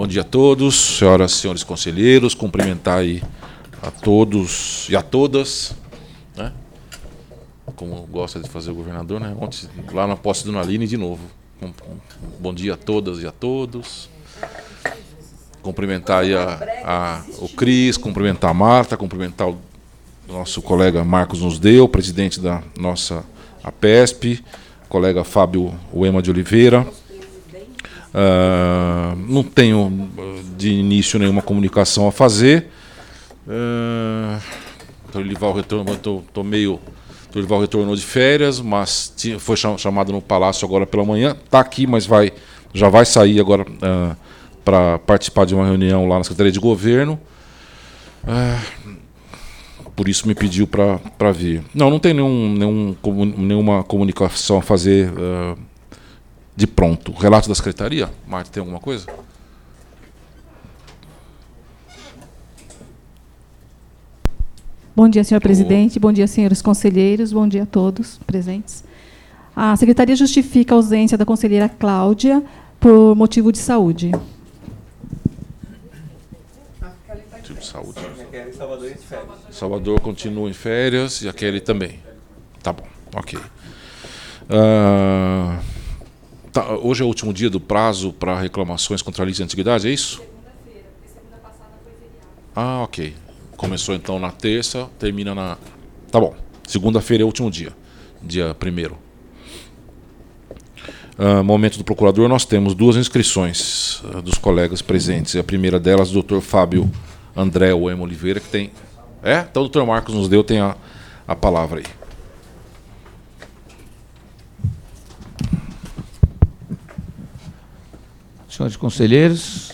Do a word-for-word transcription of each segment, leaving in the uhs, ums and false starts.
Bom dia a todos, senhoras e senhores conselheiros, cumprimentar aí a todos e a todas, né? Como gosta de fazer o governador, né? Ontem, lá na posse do Naline, de novo. Bom dia a todas e a todos. Cumprimentar aí a, a, o Cris, cumprimentar a Marta, cumprimentar o nosso colega Marcos nos deu, presidente da nossa APESP, colega Fábio Uema de Oliveira. Uh, não tenho de início nenhuma comunicação a fazer. Uh, o Dorival retornou, tô, tô meio, o Dorival retornou de férias, mas tinha, foi chamado no Palácio agora pela manhã. Está aqui, mas vai, já vai sair agora uh, para participar de uma reunião lá na Secretaria de Governo. Uh, por isso me pediu para vir. Não, não tem nenhum, nenhum, nenhuma comunicação a fazer uh, de pronto. Relato da Secretaria? Marta, tem alguma coisa? Bom dia, senhor presidente. Bom dia, senhores conselheiros. Bom dia a todos presentes. A Secretaria justifica a ausência da conselheira Cláudia por motivo de saúde. Motivo de saúde. Salvador continua em férias e a Kelly também. Tá bom, ok. Uh, tá, hoje é o último dia do prazo para reclamações contra a lista de antiguidade, é isso? Segunda-feira, porque segunda passada foi feriado. Ah, ok. Começou então na terça, termina na... Tá bom. Segunda-feira é o último dia, dia primeiro. Uh, momento do procurador, nós temos duas inscrições uh, dos colegas presentes. A primeira delas, o doutor Fábio André Uema Oliveira, que tem... É? Então o doutor Marcos nos deu, tem a, a palavra aí. Senhores conselheiros,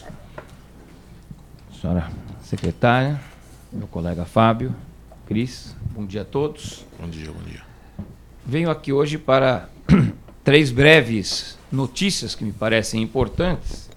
senhora secretária, meu colega Fábio, Cris, bom dia a todos. Bom dia, bom dia. Venho aqui hoje para três breves notícias que me parecem importantes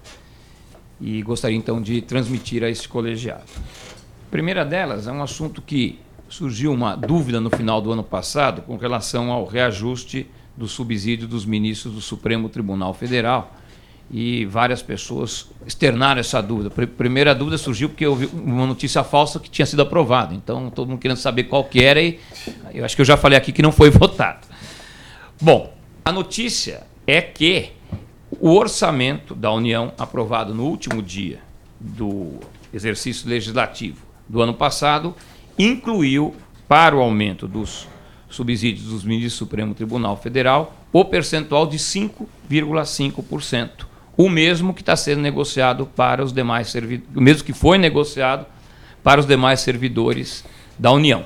e gostaria então de transmitir a este colegiado. A primeira delas é um assunto que surgiu uma dúvida no final do ano passado com relação ao reajuste do subsídio dos ministros do Supremo Tribunal Federal, e várias pessoas externaram essa dúvida. A primeira dúvida surgiu porque eu vi uma notícia falsa que tinha sido aprovada, então todo mundo querendo saber qual que era, e eu acho que eu já falei aqui que não foi votado. Bom, a notícia é que o orçamento da União, aprovado no último dia do exercício legislativo do ano passado, incluiu, para o aumento dos subsídios dos ministros do Supremo Tribunal Federal, o percentual de cinco vírgula cinco por cento, o mesmo que está sendo negociado para os demais servidores, o mesmo que foi negociado para os demais servidores da União.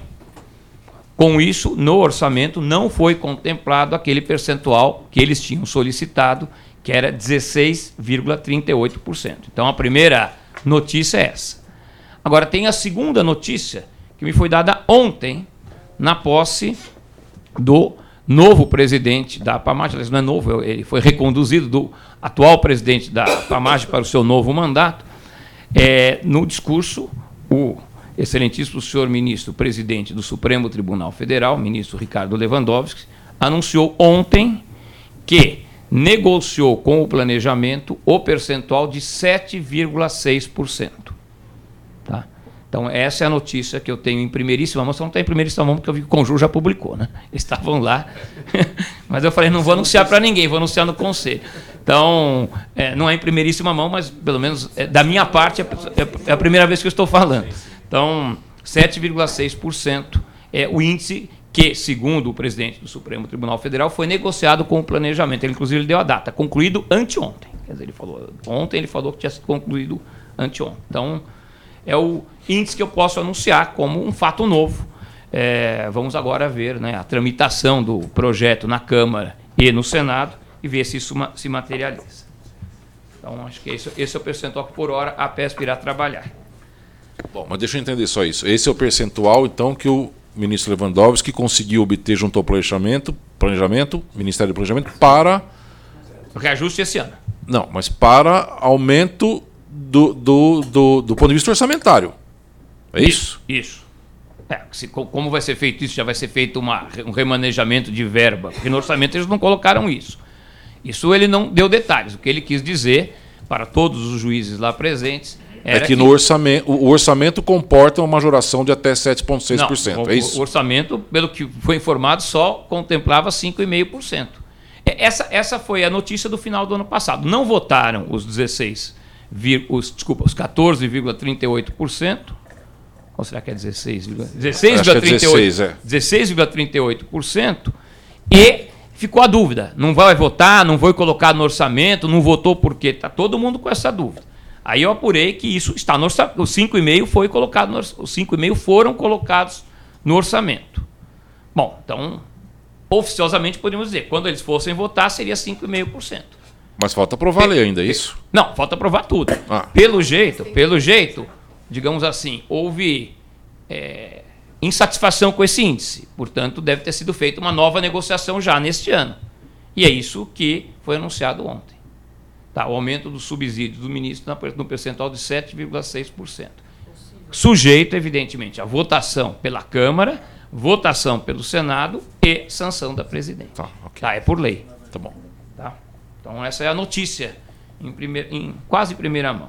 Com isso, no orçamento não foi contemplado aquele percentual que eles tinham solicitado, que era dezesseis vírgula trinta e oito por cento. Então, a primeira notícia é essa. Agora, tem a segunda notícia, que me foi dada ontem, na posse do novo presidente da APAMAGE. Não é novo, ele foi reconduzido do atual presidente da APAMAGE para o seu novo mandato. É, no discurso, o excelentíssimo senhor ministro, presidente do Supremo Tribunal Federal, ministro Ricardo Lewandowski, anunciou ontem que negociou com o planejamento o percentual de sete vírgula seis por cento. Tá? Então, essa é a notícia que eu tenho em primeiríssima mão. Só não está em primeiríssima mão porque eu vi que o Conjur já publicou, né? Eles estavam lá. Mas eu falei, não vou anunciar para ninguém, vou anunciar no Conselho. Então, é, não é em primeiríssima mão, mas pelo menos é, da minha parte é, é a primeira vez que eu estou falando. Então, sete vírgula seis por cento é o índice que, segundo o presidente do Supremo Tribunal Federal, foi negociado com o planejamento. Ele, inclusive, ele deu a data, concluído anteontem. Quer dizer, ele falou, ontem ele falou que tinha sido concluído anteontem. Então, é o índice que eu posso anunciar como um fato novo. É, vamos agora ver, né, a tramitação do projeto na Câmara e no Senado e ver se isso se materializa. Então, acho que esse, esse é o percentual que, por hora, a APESP irá trabalhar. Bom, mas deixa eu entender só isso. Esse é o percentual, então, que o ministro Lewandowski conseguiu obter junto ao planejamento, planejamento, Ministério do Planejamento, para... O reajuste esse ano. Não, mas para aumento do, do, do, do ponto de vista orçamentário. É isso? Isso. isso. É, se, como vai ser feito isso? Já vai ser feito uma, um remanejamento de verba, porque no orçamento eles não colocaram isso. Isso ele não deu detalhes. O que ele quis dizer, para todos os juízes lá presentes. É que, que no orçamento, o orçamento comporta uma majoração de até sete vírgula seis por cento, é isso? O orçamento, pelo que foi informado, só contemplava cinco vírgula cinco por cento. Essa, essa foi a notícia do final do ano passado. Não votaram os dezesseis, os, desculpa, os quatorze vírgula trinta e oito por cento. Ou será que é dezesseis? dezesseis vírgula trinta e oito por cento. É. dezesseis vírgula trinta e oito por cento. E ficou a dúvida. Não vai votar, não foi colocado no orçamento, não votou por quê? Está todo mundo com essa dúvida. Aí eu apurei que isso está no orçamento. Os cinco vírgula cinco foi colocado no, os cinco vírgula cinco foram colocados no orçamento. Bom, então, oficiosamente podemos dizer, quando eles fossem votar, seria cinco vírgula cinco por cento. Mas falta aprovar a lei ainda, é isso? Não, falta aprovar tudo. Ah. Pelo jeito, pelo jeito, digamos assim, houve é, insatisfação com esse índice. Portanto, deve ter sido feita uma nova negociação já neste ano. E é isso que foi anunciado ontem. Tá, o aumento dos subsídios do ministro no percentual de sete vírgula seis por cento. Sujeito, evidentemente, à votação pela Câmara, votação pelo Senado e sanção da presidente. Tá, okay. Tá, é por lei. Tá bom. Tá? Então, essa é a notícia, em, primeir, em quase primeira mão.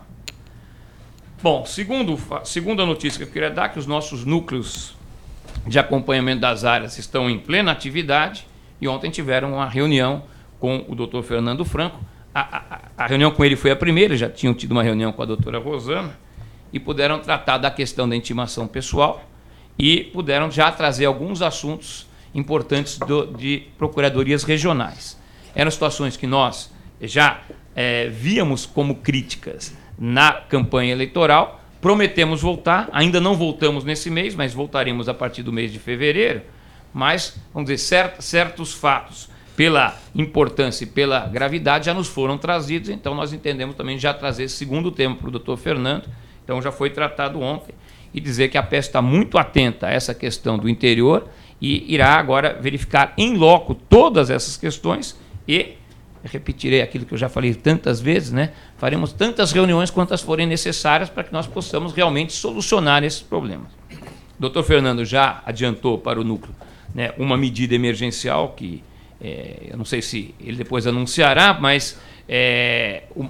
Bom, segundo, segunda notícia que eu queria dar, que os nossos núcleos de acompanhamento das áreas estão em plena atividade e ontem tiveram uma reunião com o doutor Fernando Franco. A, a, a reunião com ele foi a primeira, já tinham tido uma reunião com a doutora Rosana e puderam tratar da questão da intimação pessoal e puderam já trazer alguns assuntos importantes do, de procuradorias regionais. Eram situações que nós já é, víamos como críticas na campanha eleitoral, prometemos voltar, ainda não voltamos nesse mês, mas voltaremos a partir do mês de fevereiro, mas, vamos dizer, cert, certos fatos, pela importância e pela gravidade, já nos foram trazidos, então nós entendemos também já trazer esse segundo tema para o doutor Fernando, então já foi tratado ontem, e dizer que a P E S está muito atenta a essa questão do interior e irá agora verificar em loco todas essas questões e, repetirei aquilo que eu já falei tantas vezes, né? Faremos tantas reuniões quantas forem necessárias para que nós possamos realmente solucionar esses problemas. O doutor Fernando já adiantou para o núcleo, né, uma medida emergencial que É, eu não sei se ele depois anunciará, mas... É, um...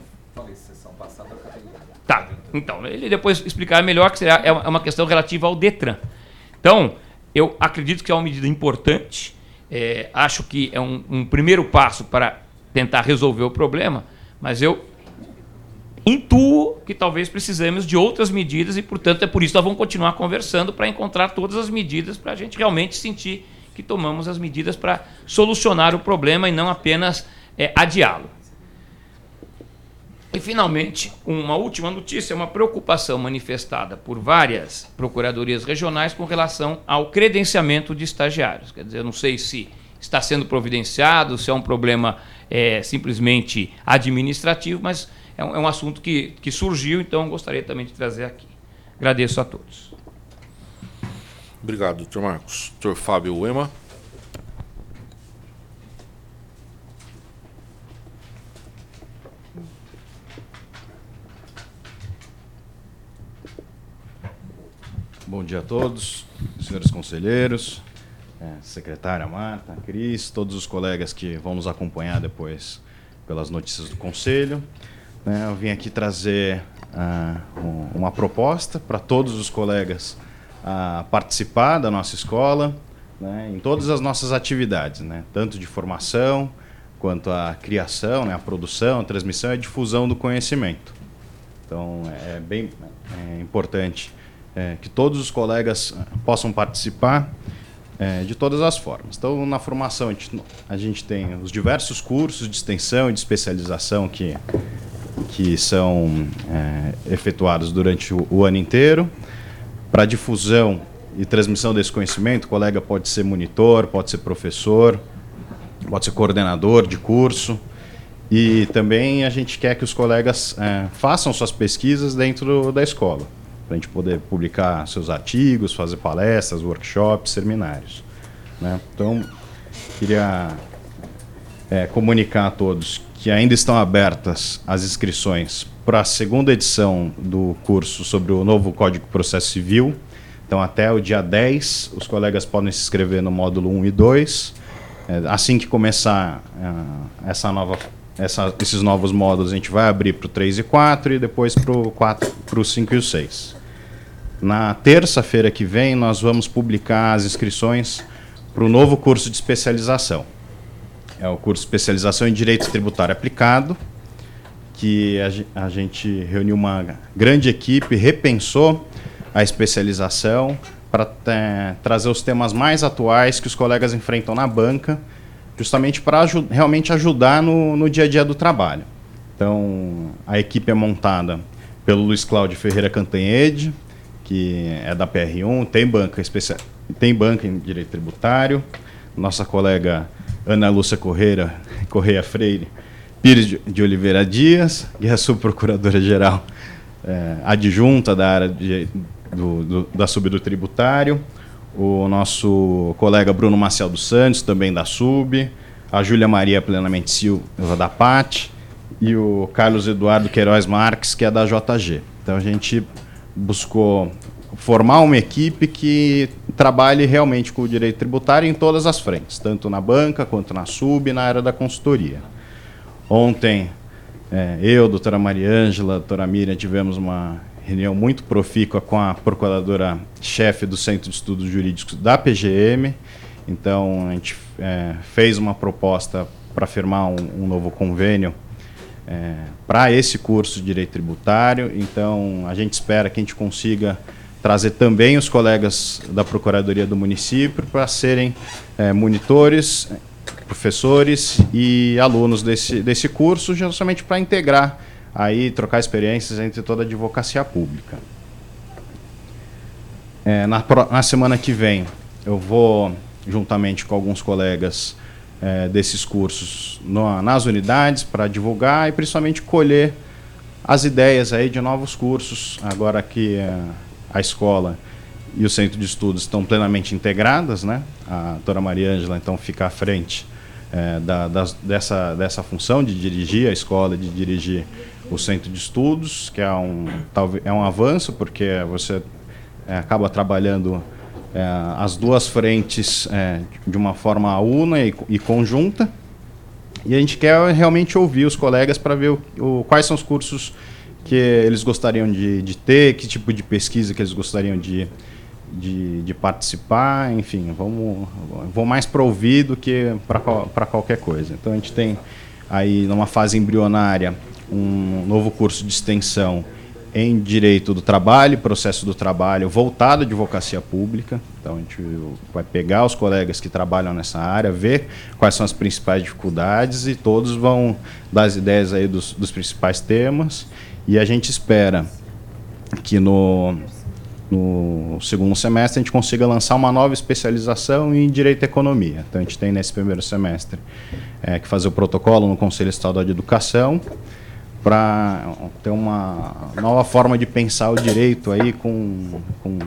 Tá, então, ele depois explicará melhor que será, é uma questão relativa ao DETRAN. Então, eu acredito que é uma medida importante, é, acho que é um, um primeiro passo para tentar resolver o problema, mas eu intuo que talvez precisemos de outras medidas e, portanto, é por isso que nós vamos continuar conversando para encontrar todas as medidas para a gente realmente sentir que tomamos as medidas para solucionar o problema e não apenas é, adiá-lo. E, finalmente, uma última notícia, uma preocupação manifestada por várias procuradorias regionais com relação ao credenciamento de estagiários. Quer dizer, eu não sei se está sendo providenciado, se é um problema é, simplesmente administrativo, mas é um, é um assunto que, que surgiu, então gostaria também de trazer aqui. Agradeço a todos. Obrigado, doutor Marcos. doutor Fábio Uema. Bom dia a todos, senhores conselheiros, secretária Marta, Cris, todos os colegas que vão nos acompanhar depois pelas notícias do Conselho. Eu vim aqui trazer uh, uma proposta para todos os colegas a participar da nossa escola, né, em todas as nossas atividades, né, tanto de formação quanto a criação, né, a produção, a transmissão e a difusão do conhecimento. Então, é bem é importante é, que todos os colegas possam participar é, de todas as formas. Então, na formação, a gente, a gente tem os diversos cursos de extensão e de especialização que, que são é, efetuados durante o, o ano inteiro. Para difusão e transmissão desse conhecimento, o colega pode ser monitor, pode ser professor, pode ser coordenador de curso. E também a gente quer que os colegas é, façam suas pesquisas dentro da escola, para a gente poder publicar seus artigos, fazer palestras, workshops, seminários, né? Então, queria é, comunicar a todos que ainda estão abertas as inscrições para a segunda edição do curso sobre o novo Código de Processo Civil. Então, até o dia dez, os colegas podem se inscrever no módulo um e dois. Assim que começar uh, essa nova essa, esses novos módulos a gente vai abrir para o três e quatro e depois para o quatro, para o cinco e o seis. Na terça-feira que vem, nós vamos publicar as inscrições para o novo curso de especialização. É o curso de especialização em Direito Tributário Aplicado, que a, a gente reuniu uma grande equipe, repensou a especialização para trazer os temas mais atuais que os colegas enfrentam na banca, justamente para aju realmente ajudar no, no dia a dia do trabalho. Então, a equipe é montada pelo Luiz Cláudio Ferreira Cantanhede, que é da P R um, tem banca, especial, tem banca em Direito Tributário, nossa colega Ana Lúcia Correia, Correia Freire Pires de, de Oliveira Dias, que é a subprocuradora-geral é, adjunta da área de, do, do, da Sub do Tributário, o nosso colega Bruno Maciel dos Santos, também da Sub, a Júlia Maria Plenamente Silva, da P A T, e o Carlos Eduardo Queiroz Marques, que é da J G. Então, a gente buscou formar uma equipe que trabalhe realmente com o direito tributário em todas as frentes, tanto na banca, quanto na Sub, e na área da consultoria. Ontem, é, eu, doutora Mariângela, doutora Miriam, tivemos uma reunião muito profícua com a procuradora-chefe do Centro de Estudos Jurídicos da P G M. Então, a gente é, fez uma proposta para firmar um, um novo convênio é, para esse curso de Direito Tributário. Então, a gente espera que a gente consiga trazer também os colegas da Procuradoria do município para serem é, monitores, professores e alunos desse, desse curso, justamente para integrar, aí, trocar experiências entre toda a advocacia pública. É, na, na semana que vem, eu vou, juntamente com alguns colegas é, desses cursos, no, nas unidades, para divulgar e principalmente colher as ideias aí de novos cursos, agora que é, a escola e o centro de estudos estão plenamente integradas, né? A doutora Mariângela, então, fica à frente é, da, das, dessa, dessa função de dirigir a escola, de dirigir o centro de estudos, que é um, talvez, é um avanço, porque você é, acaba trabalhando é, as duas frentes é, de uma forma una e, e conjunta, e a gente quer realmente ouvir os colegas para ver o, o, quais são os cursos que eles gostariam de, de ter, que tipo de pesquisa que eles gostariam de, de, de participar, enfim, vamos, vou mais para ouvir do que para qualquer coisa. Então, a gente tem aí, numa fase embrionária, um novo curso de extensão em Direito do Trabalho, Processo do Trabalho, voltado à advocacia pública. Então, a gente vai pegar os colegas que trabalham nessa área, ver quais são as principais dificuldades e todos vão dar as ideias aí dos, dos principais temas. E a gente espera que no, no segundo semestre a gente consiga lançar uma nova especialização em Direito e Economia. Então, a gente tem nesse primeiro semestre é, que fazer o protocolo no Conselho Estadual de Educação para ter uma nova forma de pensar o direito aí com, com,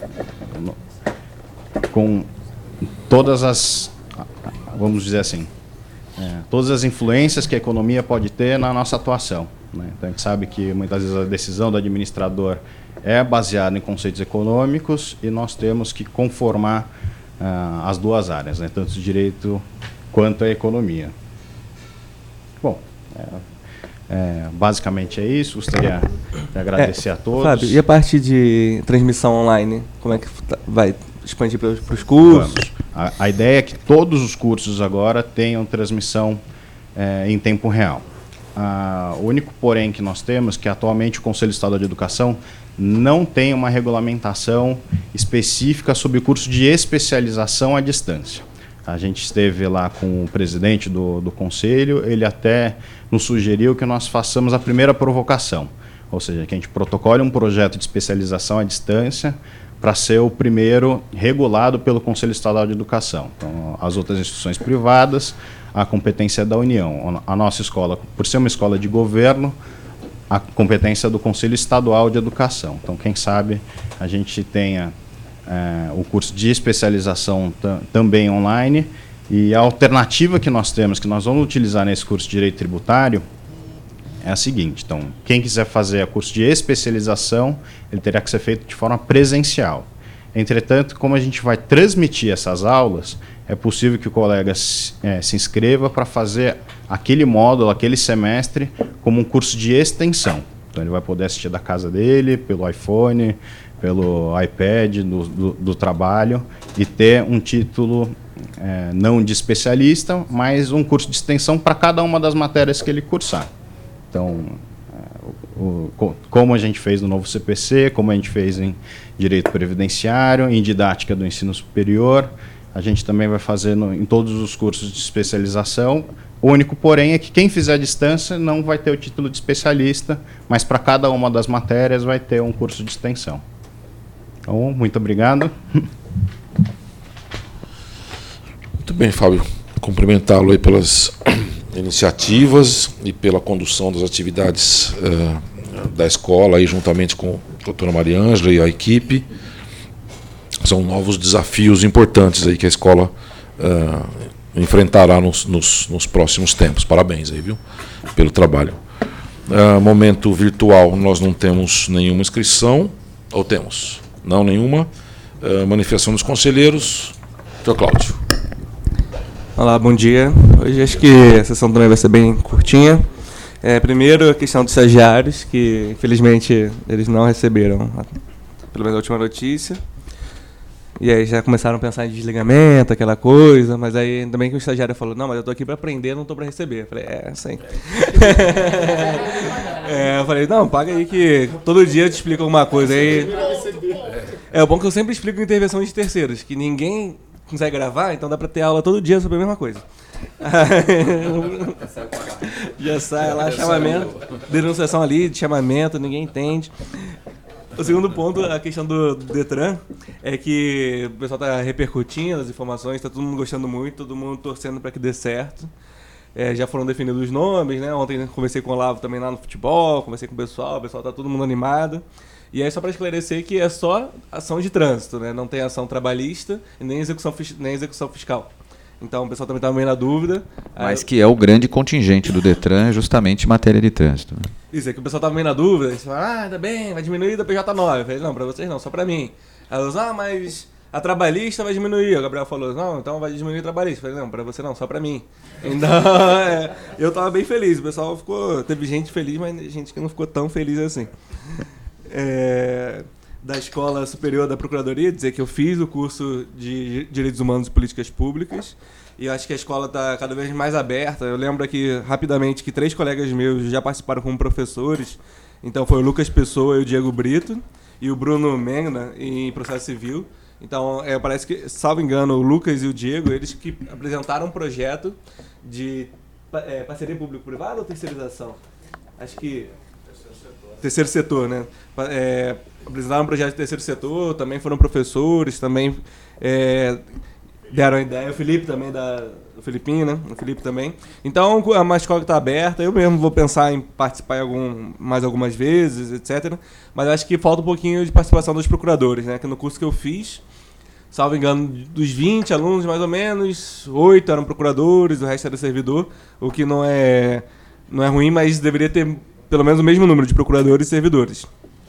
com todas as, vamos dizer assim, é, todas as influências que a economia pode ter na nossa atuação. Né? Então, a gente sabe que muitas vezes a decisão do administrador é baseada em conceitos econômicos e nós temos que conformar uh, as duas áreas, né? Tanto o direito quanto a economia. Bom, é, é, basicamente é isso. Gostaria de agradecer é, a todos. Fábio, e a parte de transmissão online, como é que vai expandir para os cursos? A, a ideia é que todos os cursos agora tenham transmissão é, em tempo real. Ah, o único porém que nós temos é que atualmente o Conselho Estadual de Educação não tem uma regulamentação específica sobre o curso de especialização à distância. A gente esteve lá com o presidente do, do Conselho, ele até nos sugeriu que nós façamos a primeira provocação, ou seja, que a gente protocole um projeto de especialização à distância para ser o primeiro regulado pelo Conselho Estadual de Educação. Então, as outras instituições privadas, a competência é da União. A nossa escola, por ser uma escola de governo, a competência é do Conselho Estadual de Educação. Então, quem sabe a gente tenha é, o curso de especialização também online, e a alternativa que nós temos, que nós vamos utilizar nesse curso de Direito Tributário, é a seguinte. Então, quem quiser fazer o curso de especialização, ele terá que ser feito de forma presencial. Entretanto, como a gente vai transmitir essas aulas, é possível que o colega se, é, se inscreva para fazer aquele módulo, aquele semestre, como um curso de extensão. Então, ele vai poder assistir da casa dele, pelo iPhone, pelo iPad, do, do, do trabalho, e ter um título é, não de especialista, mas um curso de extensão para cada uma das matérias que ele cursar. Então, O, como a gente fez no novo C P C, como a gente fez em Direito Previdenciário, em Didática do Ensino Superior, a gente também vai fazer no, em todos os cursos de especialização. O único, porém, é que quem fizer a distância não vai ter o título de especialista, mas para cada uma das matérias vai ter um curso de extensão. Então, muito obrigado. Muito bem, Fábio. Cumprimentá-lo aí pelas iniciativas e pela condução das atividades uh, da escola, aí, juntamente com a doutora Maria Ângela e a equipe. São novos desafios importantes aí que a escola uh, enfrentará nos, nos, nos próximos tempos. Parabéns aí, viu, pelo trabalho. Uh, momento virtual, nós não temos nenhuma inscrição, ou temos? Não, nenhuma. Uh, manifestação dos conselheiros. Doutor Cláudio. Olá, bom dia. Hoje acho que a sessão também vai ser bem curtinha. É, primeiro, a questão dos estagiários, que infelizmente eles não receberam, pelo menos a última notícia. E aí já começaram a pensar em desligamento, aquela coisa, mas aí ainda bem que o estagiário falou, não, mas eu estou aqui para aprender, não estou para receber. Eu falei, é, sim. é, eu falei, não, paga aí que todo dia eu te explico alguma coisa. Aí, é o bom que eu sempre explico intervenção de terceiros, que ninguém consegue gravar, então dá para ter aula todo dia sobre a mesma coisa. Já sai lá, chamamento, denunciação ali, de chamamento, ninguém entende. O segundo ponto, a questão do Detran, é que o pessoal está repercutindo as informações, está todo mundo gostando muito, todo mundo torcendo para que dê certo. É, já foram definidos os nomes, né? Ontem conversei com o Olavo também lá no futebol, conversei com o pessoal, o pessoal está todo mundo animado. E aí só para esclarecer que é só ação de trânsito, né? Não tem ação trabalhista e nem execução, nem execução fiscal. Então o pessoal também estava meio na dúvida. Mas aí... que é o grande contingente do Detran, justamente em matéria de trânsito. Né? Isso, é que o pessoal estava meio na dúvida. Eles falaram, ah, ainda bem, vai diminuir da P J nove. Eu falei, não, para vocês não, só para mim. Aí eles, ah, mas a trabalhista vai diminuir. O Gabriel falou, não, então vai diminuir a trabalhista. Eu falei, não, para você não, só para mim. Então, é, eu estava bem feliz. O pessoal ficou, teve gente feliz, mas gente que não ficou tão feliz assim. É, da Escola Superior da Procuradoria, dizer que eu fiz o curso de Direitos Humanos e Políticas Públicas e eu acho que a escola está cada vez mais aberta. Eu lembro aqui, rapidamente, que três colegas meus já participaram como professores. Então foi o Lucas Pessoa e o Diego Brito e o Bruno Mengna em processo civil. Então, é, parece que, salvo engano, o Lucas e o Diego, eles que apresentaram um projeto de é, parceria público-privada ou terceirização? Acho que... Terceiro setor, né? É, apresentaram um projeto de terceiro setor, também foram professores, também é, deram a ideia. O Felipe também, da, o Felipinho, né? O Felipe também. Então, é uma escola que está aberta. Eu mesmo vou pensar em participar em algum, mais algumas vezes, etcétera. Mas acho que falta um pouquinho de participação dos procuradores, né? Que no curso que eu fiz, salvo engano, dos vinte alunos, mais ou menos, oito eram procuradores, o resto era servidor, o que não é, não é ruim, mas deveria ter pelo menos o mesmo número de procuradores e servidores.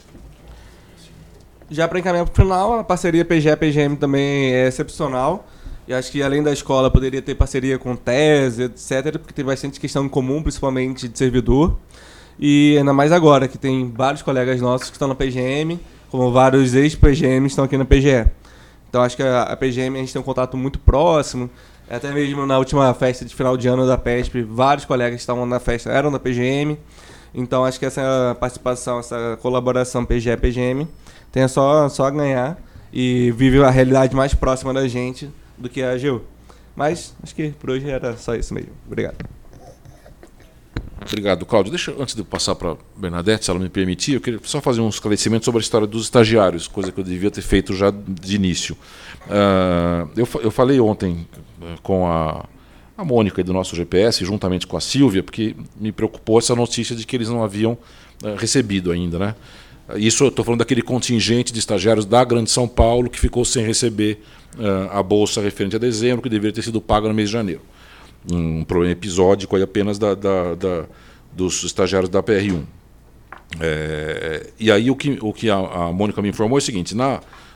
Já para encaminhar para o final, a parceria P G E P G M também é excepcional. E acho que além da escola poderia ter parceria com tese, etcétera, porque tem bastante questão em comum, principalmente de servidor. E ainda mais agora, que tem vários colegas nossos que estão na P G M, como vários ex-P G M estão aqui na P G E. Então acho que a, a P G M a gente tem um contato muito próximo. Até mesmo na última festa de final de ano da P E S P, vários colegas que estavam na festa eram da P G M. Então, acho que essa participação, essa colaboração P G E P G M tem só, só a ganhar e vive a realidade mais próxima da gente do que a A G U. Mas, acho que por hoje era só isso mesmo. Obrigado. Obrigado, Cláudio. Deixa, antes de eu passar para a Bernadette, se ela me permitir, eu queria só fazer um esclarecimento sobre a história dos estagiários, coisa que eu devia ter feito já de início. Uh, eu, eu falei ontem com a... a Mônica do nosso G P S, juntamente com a Silvia, porque me preocupou essa notícia de que eles não haviam uh, recebido ainda, né? Isso eu estou falando daquele contingente de estagiários da Grande São Paulo que ficou sem receber uh, a bolsa referente a dezembro, que deveria ter sido paga no mês de janeiro. Um problema episódico aí apenas da, da, da, dos estagiários da P R um. É, e aí o que, o que a, a Mônica me informou é o seguinte, na,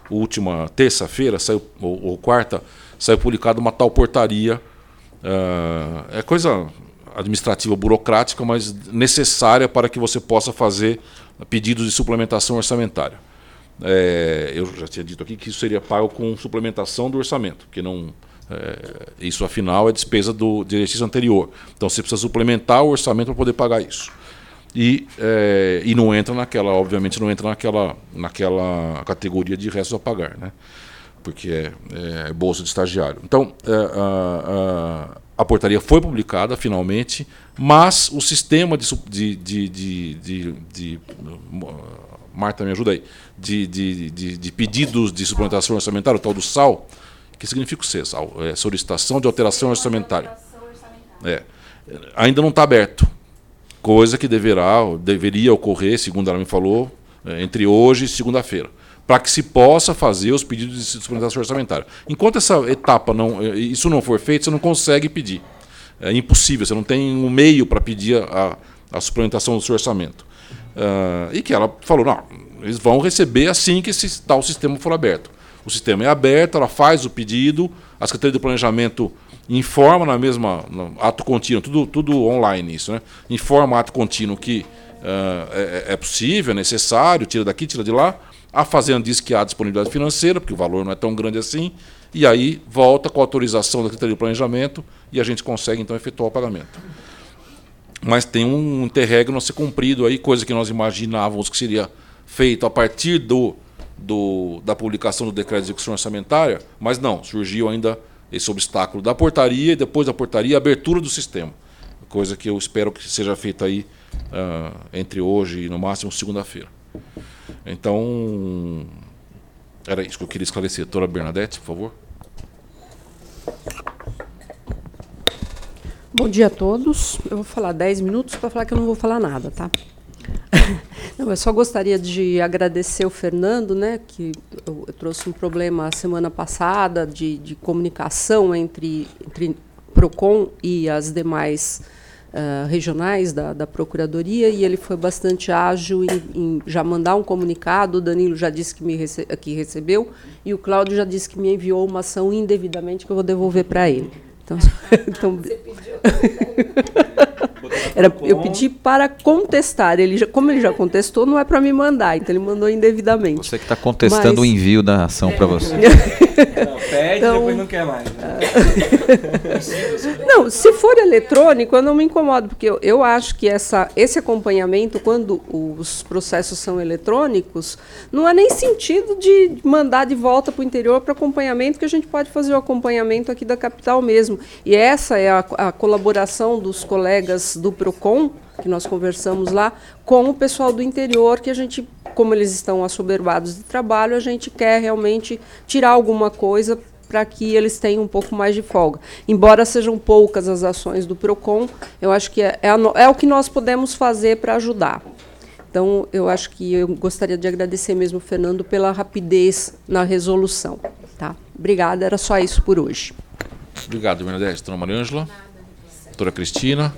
última terça-feira, saiu, ou, ou quarta, saiu publicada uma tal portaria. Uh, é coisa administrativa, burocrática, mas necessária para que você possa fazer pedidos de suplementação orçamentária. É, eu já tinha dito aqui que isso seria pago com suplementação do orçamento, porque não, é, isso, afinal, é despesa do, do exercício anterior. Então, você precisa suplementar o orçamento para poder pagar isso. E, é, e não entra naquela, obviamente, não entra naquela, naquela categoria de restos a pagar, né? Porque é, é bolsa de estagiário. Então, é, a, a, a portaria foi publicada, finalmente, mas o sistema de... de, de, de, de, de Marta, me ajuda aí. De, de, de, de pedidos de suplementação orçamentária, o tal do S A L, que significa o C, S A L, é solicitação de alteração orçamentária. É, ainda não está aberto, coisa que deverá, deveria ocorrer, segundo ela me falou, entre hoje e segunda-feira, para que se possa fazer os pedidos de suplementação orçamentária. Enquanto essa etapa não, isso não for feito, você não consegue pedir. É impossível, você não tem um meio para pedir a, a suplementação do seu orçamento. Uh, e que ela falou, não, eles vão receber assim que esse tal sistema for aberto. O sistema é aberto, ela faz o pedido, a Secretaria de Planejamento informa na mesma, no ato contínuo, tudo, tudo online isso, né? Informa ato contínuo que uh, é, é possível, é necessário, tira daqui, tira de lá. A Fazenda diz que há disponibilidade financeira, porque o valor não é tão grande assim, e aí volta com a autorização da Secretaria de Planejamento e a gente consegue, então, efetuar o pagamento. Mas tem um interregno a ser cumprido aí, coisa que nós imaginávamos que seria feito a partir do, do, da publicação do decreto de execução orçamentária, mas não, surgiu ainda esse obstáculo da portaria e depois da portaria a abertura do sistema, coisa que eu espero que seja feita aí uh, entre hoje e no máximo segunda-feira. Então, era isso que eu queria esclarecer. Doutora Bernadette, por favor. Bom dia a todos. Eu vou falar dez minutos para falar que eu não vou falar nada, tá? Não, eu só gostaria de agradecer o Fernando, né, que eu, eu trouxe um problema a semana passada de, de comunicação entre, entre PROCON e as demais uh, regionais da, da Procuradoria, e ele foi bastante ágil em, em já mandar um comunicado. O Danilo já disse que, me rece que recebeu, e o Cláudio já disse que me enviou uma ação indevidamente que eu vou devolver para ele. Então, então era, eu pedi para contestar. Ele já, como ele já contestou, não é para me mandar, então ele mandou indevidamente. Você que está contestando Mas, o envio da ação é. para você. Não, pede, então, depois não quer mais. Né? Não, se for eletrônico, eu não me incomodo, porque eu, eu acho que essa, esse acompanhamento, quando os processos são eletrônicos, não há nem sentido de mandar de volta para o interior para acompanhamento, que a gente pode fazer o acompanhamento aqui da capital mesmo. E essa é a, a colaboração dos colegas do PROCON, que nós conversamos lá, com o pessoal do interior, que a gente, como eles estão assoberbados de trabalho, a gente quer realmente tirar alguma coisa para que eles tenham um pouco mais de folga. Embora sejam poucas as ações do PROCON, eu acho que é, é, a, é o que nós podemos fazer para ajudar. Então, eu acho que eu gostaria de agradecer mesmo, Fernando, pela rapidez na resolução. Tá? Obrigada, era só isso por hoje. Obrigado, Bernadette. Doutora Mariângela. Doutora Cristina.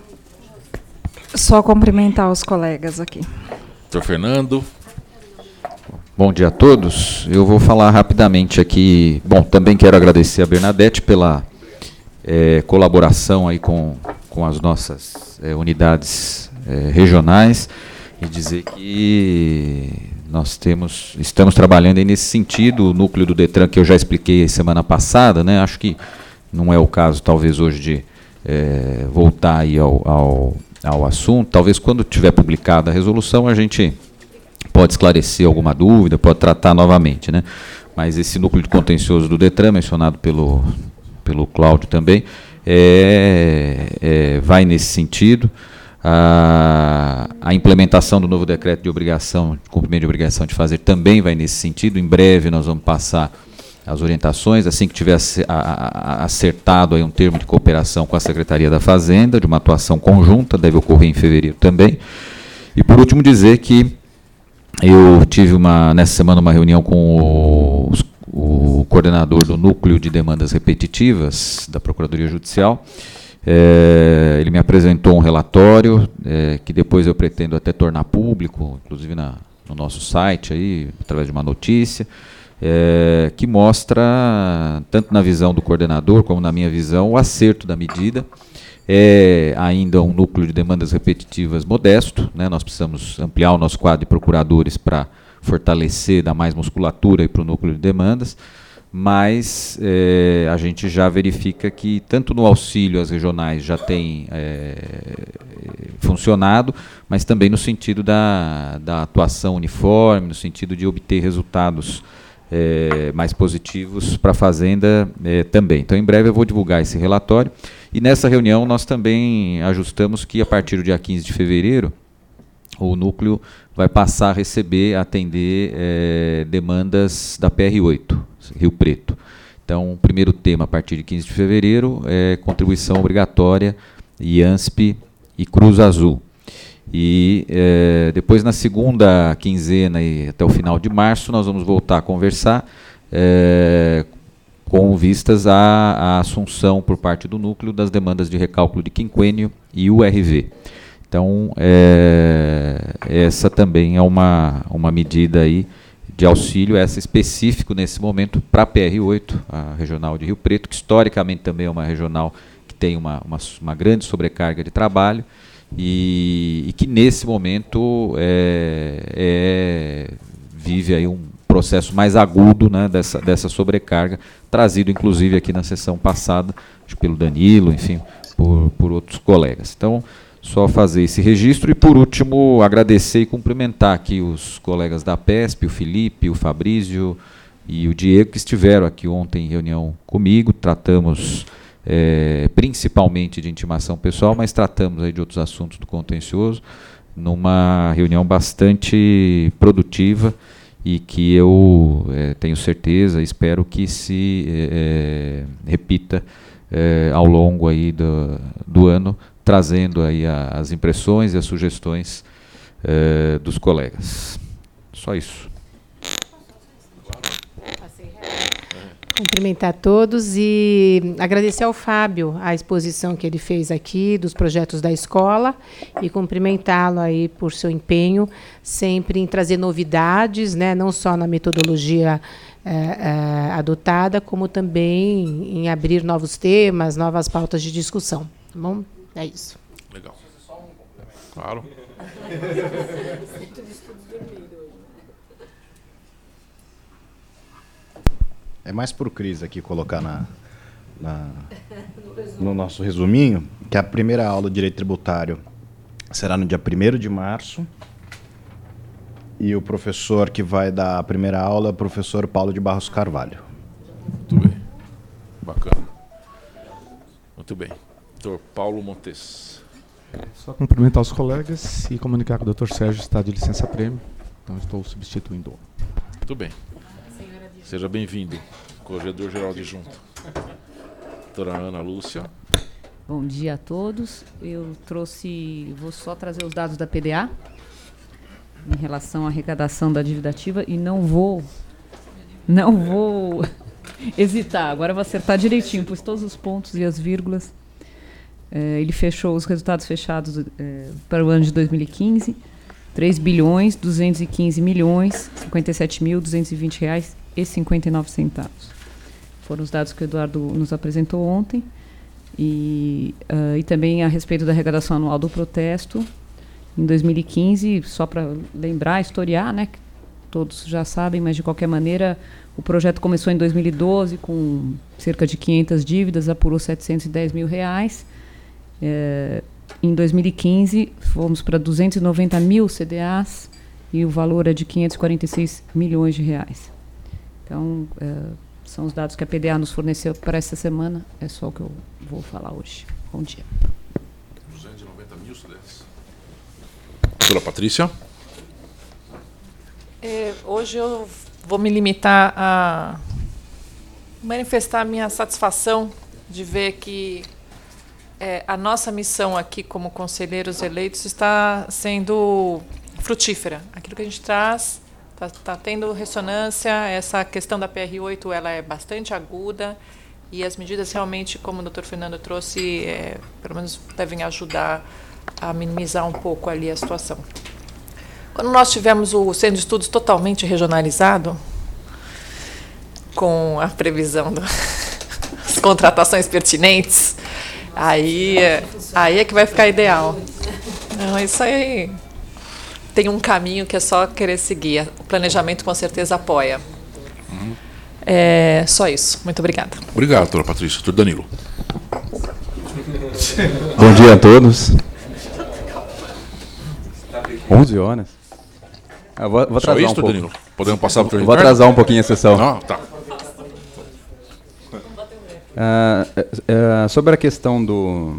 Só cumprimentar os colegas aqui. Doutor Fernando. Bom dia a todos. Eu vou falar rapidamente aqui. Bom, também quero agradecer a Bernadette pela é, colaboração aí com, com as nossas é, unidades é, regionais e dizer que nós temos, estamos trabalhando aí nesse sentido. O núcleo do DETRAN, que eu já expliquei semana passada, né? Acho que não é o caso, talvez, hoje de é, voltar aí ao, ao, ao assunto. Talvez, quando tiver publicada a resolução, a gente pode esclarecer alguma dúvida, pode tratar novamente, né? Mas esse núcleo de contencioso do DETRAN, mencionado pelo, pelo Cláudio também, é, é, vai nesse sentido. A, a implementação do novo decreto de obrigação, de cumprimento de obrigação de fazer, também vai nesse sentido. Em breve nós vamos passar as orientações, assim que tiver acertado aí um termo de cooperação com a Secretaria da Fazenda, de uma atuação conjunta, deve ocorrer em fevereiro também. E, por último, dizer que eu tive uma, nessa semana uma reunião com o, o coordenador do Núcleo de Demandas Repetitivas da Procuradoria Judicial. É, ele me apresentou um relatório é, que depois eu pretendo até tornar público, inclusive na, no nosso site, aí, através de uma notícia, é, que mostra, tanto na visão do coordenador como na minha visão, o acerto da medida. É ainda um núcleo de demandas repetitivas modesto, né? Nós precisamos ampliar o nosso quadro de procuradores para fortalecer, dar mais musculatura para o núcleo de demandas, mas é, a gente já verifica que tanto no auxílio às regionais já tem é, funcionado, mas também no sentido da, da atuação uniforme, no sentido de obter resultados é, mais positivos para a Fazenda é, também. Então, em breve eu vou divulgar esse relatório. E nessa reunião nós também ajustamos que a partir do dia quinze de fevereiro o núcleo vai passar a receber, a atender é, demandas da P R oito, Rio Preto. Então, o primeiro tema a partir de quinze de fevereiro é contribuição obrigatória, I A N S P e Cruz Azul. E é, depois na segunda quinzena e até o final de março nós vamos voltar a conversar é, com vistas à, à assunção por parte do núcleo das demandas de recálculo de quinquênio e U R V. Então, é, essa também é uma, uma medida aí de auxílio, essa específico nesse momento para a P R oito, a regional de Rio Preto, que historicamente também é uma regional que tem uma, uma, uma grande sobrecarga de trabalho e, e que nesse momento é, é, vive aí um processo mais agudo, né, dessa, dessa sobrecarga, trazido inclusive aqui na sessão passada, acho, pelo Danilo, enfim, por, por outros colegas. Então, só fazer esse registro e, por último, agradecer e cumprimentar aqui os colegas da P E S P, o Felipe, o Fabrício e o Diego, que estiveram aqui ontem em reunião comigo. Tratamos é, principalmente de intimação pessoal, mas tratamos aí de outros assuntos do contencioso, numa reunião bastante produtiva, e que eu é, tenho certeza, espero que se é, repita é, ao longo aí do, do ano, trazendo aí a, as impressões e as sugestões é, dos colegas. Só isso. Cumprimentar todos e agradecer ao Fábio a exposição que ele fez aqui dos projetos da escola e cumprimentá-lo aí por seu empenho sempre em trazer novidades, né, não só na metodologia é, é, adotada, como também em abrir novos temas, novas pautas de discussão. Tá bom? É isso. Legal. Claro. É mais para o Cris aqui colocar na, na, no nosso resuminho, que a primeira aula de Direito Tributário será no dia primeiro de março, e o professor que vai dar a primeira aula é o professor Paulo de Barros Carvalho. Muito bem. Bacana. Muito bem. doutor Paulo Montes. Só cumprimentar os colegas e comunicar que o doutor Sérgio está de licença-prêmio, então estou substituindo. Muito bem. Seja bem-vindo, Corregedor-Geral Adjunto. Doutora Ana Lúcia. Bom dia a todos. Eu trouxe, vou só trazer os dados da P D A em relação à arrecadação da dívida ativa e não vou, não vou hesitar. Agora eu vou acertar direitinho, pus todos os pontos e as vírgulas. É, ele fechou os resultados fechados é, para o ano de dois mil e quinze, três bilhões, duzentos e quinze milhões, cinquenta e sete mil, duzentos e vinte reais e cinquenta e nove centavos. Foram os dados que o Eduardo nos apresentou ontem. E, uh, e também a respeito da arrecadação anual do protesto, em dois mil e quinze, só para lembrar, historiar, né, que todos já sabem, mas de qualquer maneira, o projeto começou em dois mil e doze com cerca de quinhentas dívidas, apurou setecentos e dez mil reais. É, em dois mil e quinze, fomos para duzentos e noventa mil C D As e o valor é de quinhentos e quarenta e seis milhões de reais. Então, é, são os dados que a P D A nos forneceu para essa semana. É só o que eu vou falar hoje. Bom dia. duzentos e noventa mil C D As. Doutora Patrícia. É, hoje eu vou me limitar a manifestar a minha satisfação de ver que é, a nossa missão aqui como conselheiros eleitos está sendo frutífera. Aquilo que a gente traz está tá tendo ressonância. Essa questão da P R oito ela é bastante aguda e as medidas realmente, como o doutor Fernando trouxe, é, pelo menos devem ajudar a minimizar um pouco ali a situação. Quando nós tivemos o Centro de Estudos totalmente regionalizado, com a previsão das contratações pertinentes, aí, aí é que vai ficar ideal. Não, isso aí tem um caminho que é só querer seguir. O planejamento com certeza apoia. Uhum. É só isso. Muito obrigada. Obrigado, doutora Patrícia. Doutor Danilo. Bom dia a todos. onze horas. Ah, vou, vou Só atrasar isso, um pouco. Danilo? Podemos passar para o Vou atrasar um pouquinho a sessão. Não, tá. Ah, é, sobre a questão do,